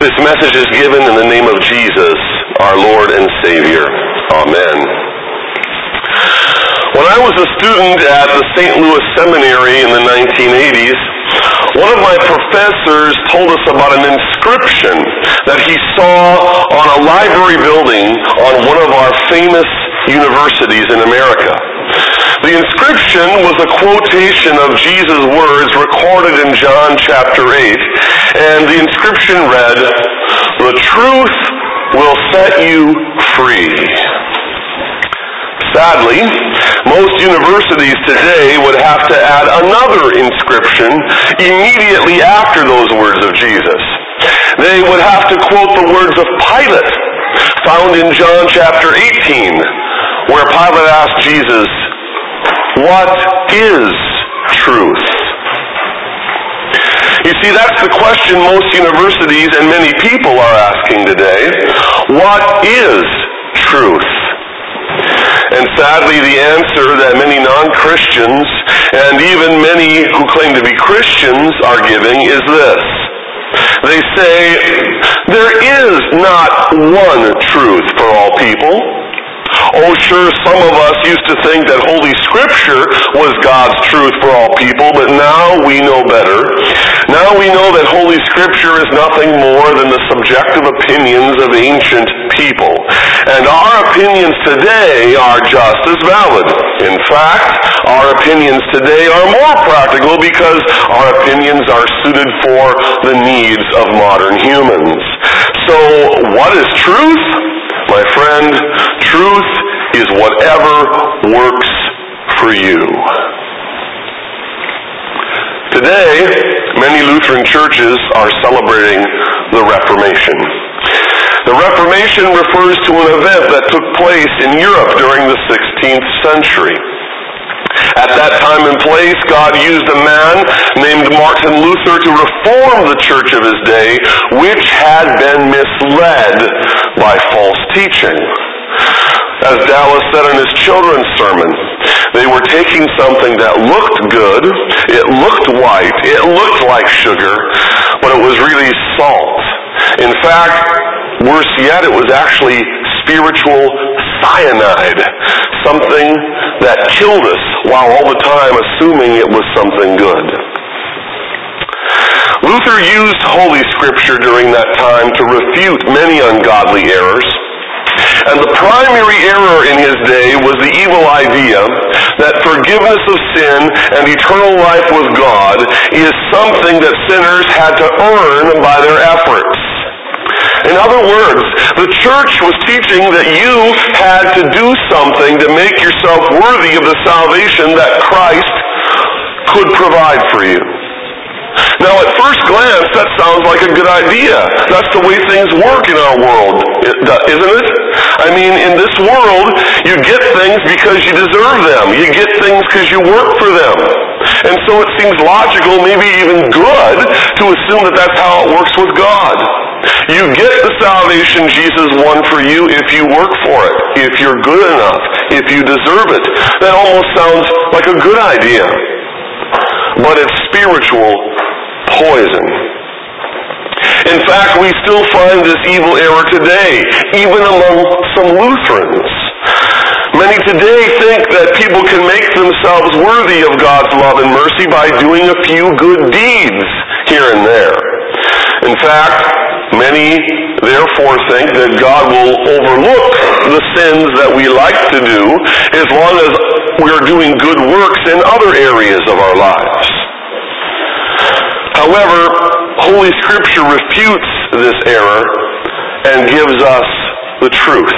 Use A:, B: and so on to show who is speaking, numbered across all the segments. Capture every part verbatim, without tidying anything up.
A: This message is given in the name of Jesus, our Lord and Savior. Amen. When I was a student at the Saint Louis Seminary in the nineteen eighties, one of my professors told us about an inscription that he saw on a library building on one of our famous universities in America. The inscription was a quotation of Jesus' words recorded in John chapter eight, and the inscription read, "The truth will set you free." Sadly, most universities today would have to add another inscription immediately after those words of Jesus. They would have to quote the words of Pilate, found in John chapter eighteen, where Pilate asked Jesus, "What is truth?" You see, that's the question most universities and many people are asking today. What is truth? And sadly, the answer that many non-Christians and even many who claim to be Christians are giving is this. They say, there is not one truth for all people. Oh, sure, some of us used to think that Holy Scripture was God's truth for all people, but now we know better. Now we know that Holy Scripture is nothing more than the subjective opinions of ancient people. And our opinions today are just as valid. In fact, our opinions today are more practical because our opinions are suited for the needs of modern humans. So, what is truth? My friend, truth is whatever works for you. Today, many Lutheran churches are celebrating the Reformation. The Reformation refers to an event that took place in Europe during the sixteenth century. At that time and place, God used a man named Martin Luther to reform the church of his day, which had been misled by false teaching. As Dallas said in his children's sermon, they were taking something that looked good, it looked white, it looked like sugar, but it was really salt. In fact, worse yet, it was actually spiritual cyanide, something that killed us while all the time assuming it was something good. Luther used Holy Scripture during that time to refute many ungodly errors. And the primary error in his day was the evil idea that forgiveness of sin and eternal life with God is something that sinners had to earn by their efforts. In other words, the church was teaching that you had to do something to make yourself worthy of the salvation that Christ could provide for you. Now, at first glance, that sounds like a good idea. That's the way things work in our world, isn't it? I mean, in this world, you get things because you deserve them. You get things because you work for them. And so it seems logical, maybe even good, to assume that that's how it works with God. You get the salvation Jesus won for you if you work for it, if you're good enough, if you deserve it. That almost sounds like a good idea. But it's spiritual poison. In fact, we still find this evil error today, even among some Lutherans. Many today think that people can make themselves worthy of God's love and mercy by doing a few good deeds here and there. In fact, many therefore think that God will overlook the sins that we like to do as long as we're doing good works in other areas of our lives. However, Holy Scripture refutes this error and gives us the truth.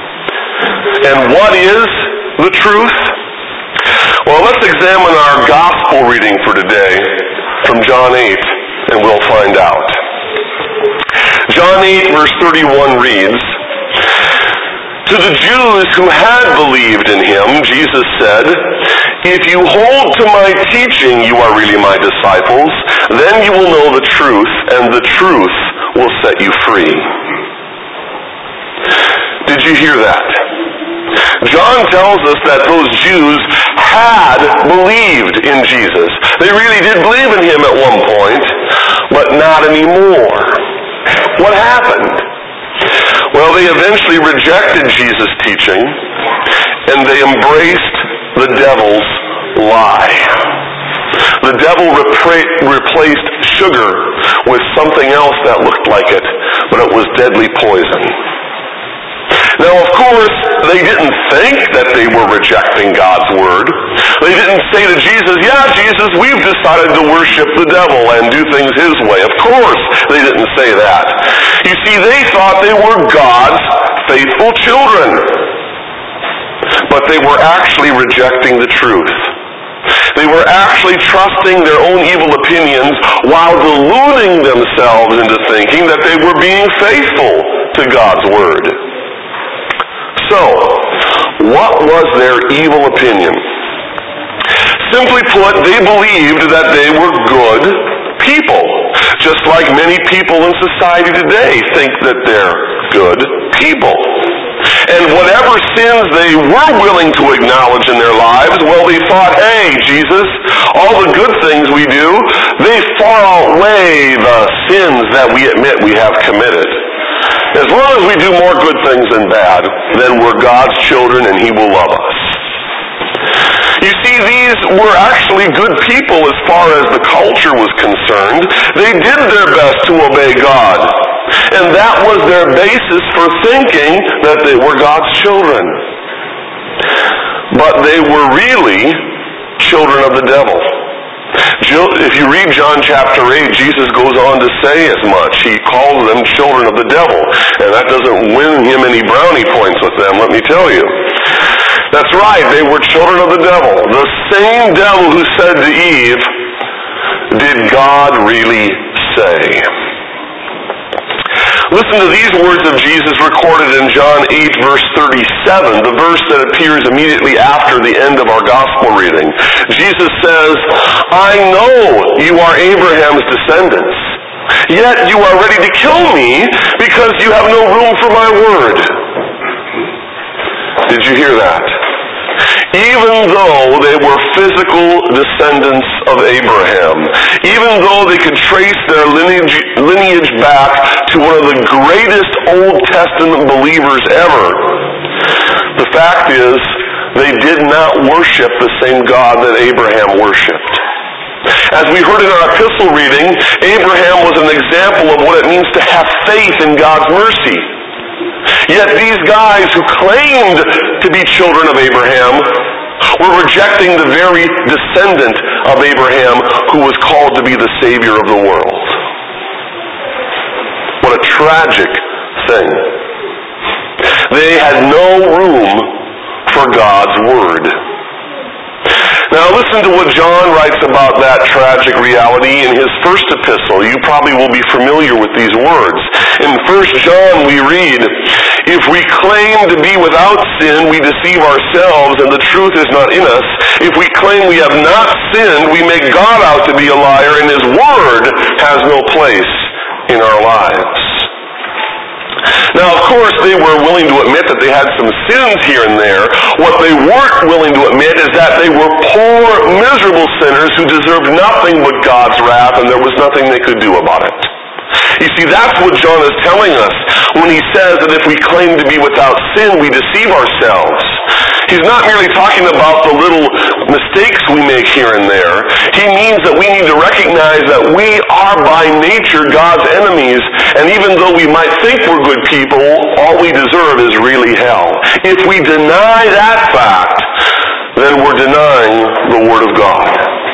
A: And what is the truth? Well, let's examine our gospel reading for today from John eight, and we'll find out. John eight, verse thirty-one reads, "To the Jews who had believed in him, Jesus said, 'If you hold to my teaching, you are really my disciples. Then you will know the truth, and the truth will set you free.'" Did you hear that? John tells us that those Jews had believed in Jesus. They really did believe in him at one point, but not anymore. what happened? Well, they eventually rejected Jesus' teaching, and they embraced the devil's lie. The devil repra- replaced sugar with something else that looked like it, but it was deadly poison. Now, of course, they didn't think that they were rejecting God's word. They didn't say to Jesus, yeah, Jesus, we've decided to worship the devil and do things his way. Of course, they didn't say that. You see, they thought they were God's faithful children. But they were actually rejecting the truth. They were actually trusting their own evil opinions while deluding themselves into thinking that they were being faithful to God's word. So, what was their evil opinion? Simply put, they believed that they were good people. Just like many people in society today think that they're good people. And whatever sins they were willing to acknowledge in their lives, well, they thought, hey, Jesus, all the good things we do, they far outweigh the sins that we admit we have committed. As long as we do more good things than bad, then we're God's children and He will love us. You see, these were actually good people as far as the culture was concerned. They did their best to obey God. And that was their basis for thinking that they were God's children. But they were really children of the devil. If you read John chapter eight, Jesus goes on to say as much. He calls them children of the devil. And that doesn't win him any brownie points with them, let me tell you. That's right, they were children of the devil. The same devil who said to Eve, did God really say? Listen to these words of Jesus recorded in John eight, verse thirty-seven, the verse that appears immediately after the end of our gospel reading. Jesus says, I know you are Abraham's descendants, yet you are ready to kill me because you have no room for my word. Did you hear that? Even though they were physical descendants of Abraham, even though they could trace their lineage, lineage back to one of the greatest Old Testament believers ever, the fact is they did not worship the same God that Abraham worshipped. As we heard in our epistle reading, Abraham was an example of what it means to have faith in God's mercy. Yet these guys who claimed to be children of Abraham were rejecting the very descendant of Abraham who was called to be the Savior of the world. What a tragic thing. They had no room for God's word. Now listen to what John writes about that tragic reality in his first epistle. You probably will be familiar with these words. In First John we read, if we claim to be without sin, we deceive ourselves and the truth is not in us. If we claim we have not sinned, we make God out to be a liar and His word has no place in our lives. Now, of course, they were willing to admit that they had some sins here and there. What they weren't willing to admit is that they were poor, miserable sinners who deserved nothing but God's wrath, and there was nothing they could do about it. You see, that's what John is telling us when he says that if we claim to be without sin, we deceive ourselves. He's not merely talking about the little mistakes we make here and there. He means that we need to recognize that we are by nature God's enemies, and even though we might think we're good people, all we deserve is really hell. If we deny that fact, then we're denying the Word of God.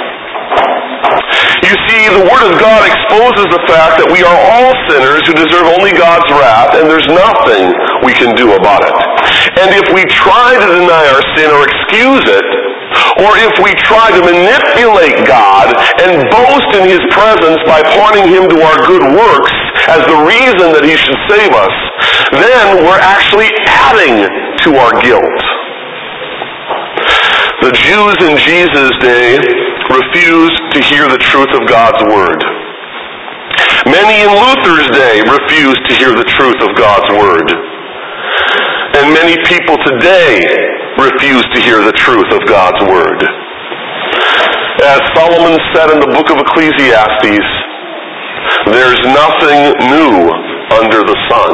A: You see, the Word of God exposes the fact that we are all sinners who deserve only God's wrath, and there's nothing we can do about it. And if we try to deny our sin or excuse it, or if we try to manipulate God and boast in His presence by pointing Him to our good works as the reason that He should save us, then we're actually adding to our guilt. The Jews in Jesus' day refused to hear the truth of God's Word. Many in Luther's day refused to hear the truth of God's Word. And many people today refuse to hear the truth of God's Word. As Solomon said in the book of Ecclesiastes, there's nothing new under the sun.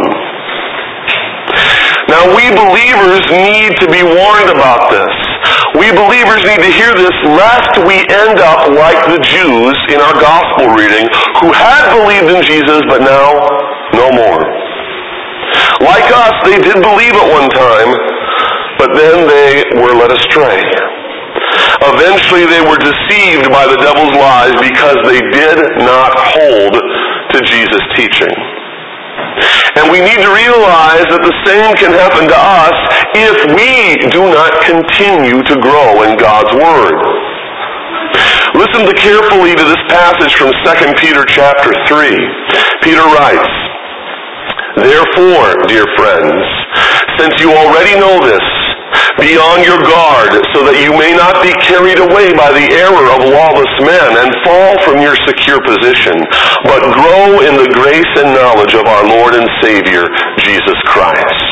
A: Now, we believers need to be warned about this. We believers need to hear this lest we end up like the Jews in our gospel reading who had believed in Jesus but now no more. Like us, they did believe at one time, but then they were led astray. Eventually they were deceived by the devil's lies because they did not hold to Jesus' teaching. And we need to realize that the same can happen to us if we do not continue to grow in God's Word. Listen carefully to this passage from Second Peter chapter three. Peter writes, "Therefore, dear friends, since you already know this, be on your guard so that you may not be carried away by the error of lawless men and fall from your secure position, but grow in the grace and knowledge of our Lord and Savior, Jesus Christ."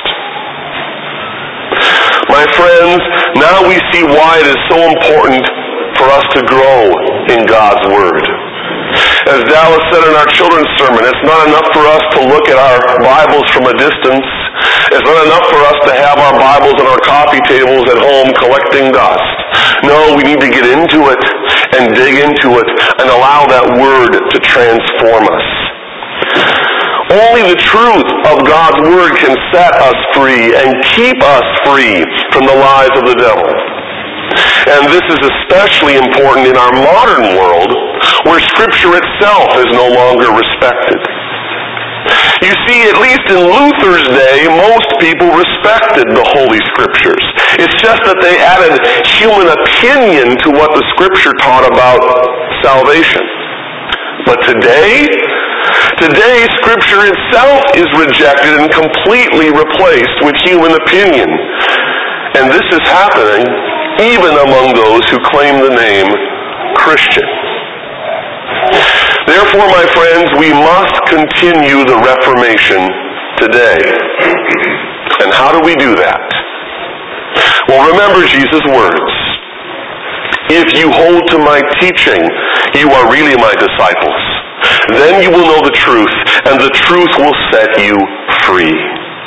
A: My friends, now we see why it is so important for us to grow in God's Word. As Dallas said in our children's sermon, it's not enough for us to look at our Bibles from a distance. It's not enough for us to have our Bibles on our coffee tables at home collecting dust. No, we need to get into it and dig into it and allow that Word to transform us. Only the truth of God's Word can set us free and keep us free from the lies of the devil. And this is especially important in our modern world, where Scripture itself is no longer respected. You see, at least in Luther's day, most people respected the Holy Scriptures. It's just that they added human opinion to what the Scripture taught about salvation. But today, today Scripture itself is rejected and completely replaced with human opinion. And this is happening even among those who claim the name Christian. Therefore, my friends, we must continue the Reformation today. And how do we do that? Well, remember Jesus' words. If you hold to my teaching, you are really my disciples. Then you will know the truth, and the truth will set you free.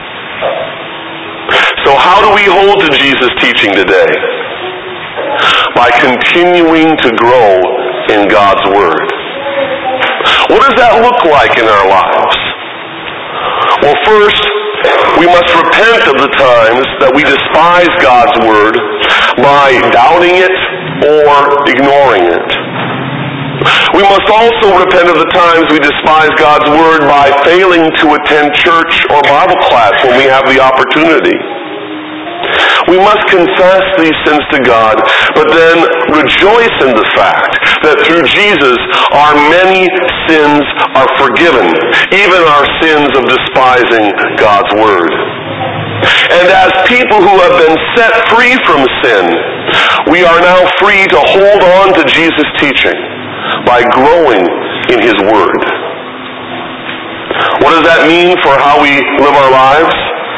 A: So how do we hold to Jesus' teaching today? By continuing to grow in God's Word. What does that look like in our lives? Well, first, we must repent of the times that we despise God's Word by doubting it or ignoring it. We must also repent of the times we despise God's Word by failing to attend church or Bible class when we have the opportunity. We must confess these sins to God, but then rejoice in the fact that through Jesus our many sins are forgiven, even our sins of despising God's Word. And as people who have been set free from sin, we are now free to hold on to Jesus' teaching by growing in His Word. What does that mean for how we live our lives?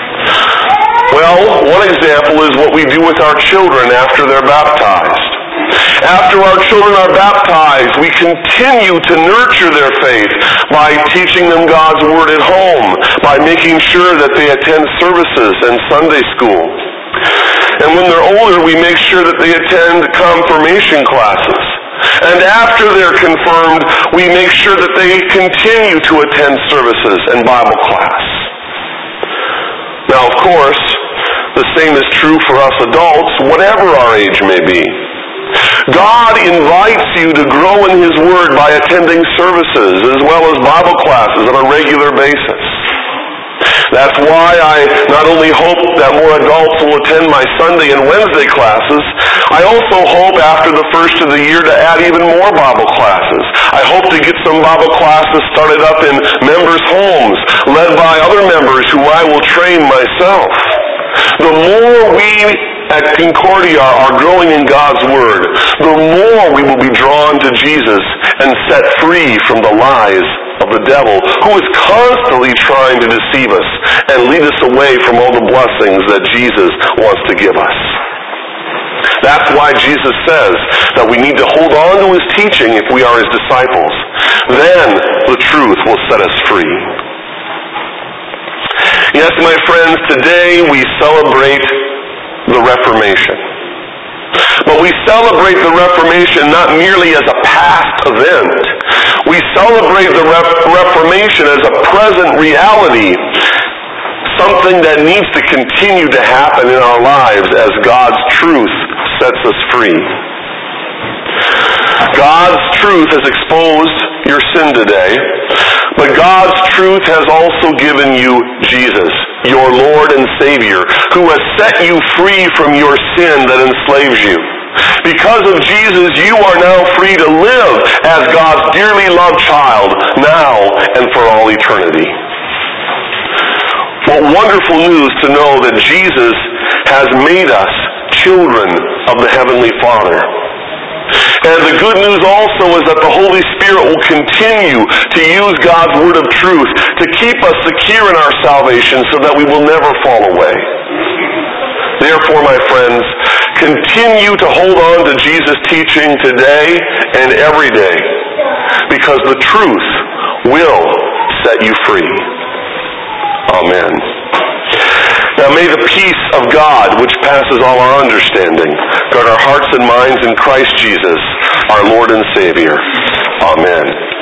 A: Well, one example is what we do with our children after they're baptized. After our children are baptized, we continue to nurture their faith by teaching them God's Word at home, by making sure that they attend services and Sunday school. And when they're older, we make sure that they attend confirmation classes. And after they're confirmed, we make sure that they continue to attend services and Bible class. Now, of course, the same is true for us adults, whatever our age may be. God invites you to grow in His Word by attending services as well as Bible classes on a regular basis. That's why I not only hope that more adults will attend my Sunday and Wednesday classes, I also hope after the first of the year to add even more Bible classes. I hope to get some Bible classes started up in members' homes, led by other members who I will train myself. The more we at Concordia are growing in God's Word, the more we will be drawn to Jesus and set free from the lies of the devil, who is constantly trying to deceive us and lead us away from all the blessings that Jesus wants to give us. That's why Jesus says that we need to hold on to His teaching if we are His disciples. Then the truth will set us free. Yes, my friends, today we celebrate the Reformation. But we celebrate the Reformation not merely as a past event. We celebrate the Re- Reformation as a present reality, something that needs to continue to happen in our lives as God's truth sets us free. God's truth has exposed your sin today, but God's truth has also given you Jesus, your Lord and Savior, who has set you free from your sin that enslaves you. Because of Jesus, you are now free to live as God's dearly loved child, now and for all eternity. What wonderful news to know that Jesus has made us children of the Heavenly Father. And the good news also is that the Holy Spirit will continue to use God's word of truth to keep us secure in our salvation so that we will never fall away. Therefore, my friends, continue to hold on to Jesus' teaching today and every day, because the truth will set you free. Amen. Now may the peace of God, which passes all our understanding, guard our hearts and minds in Christ Jesus, our Lord and Savior. Amen.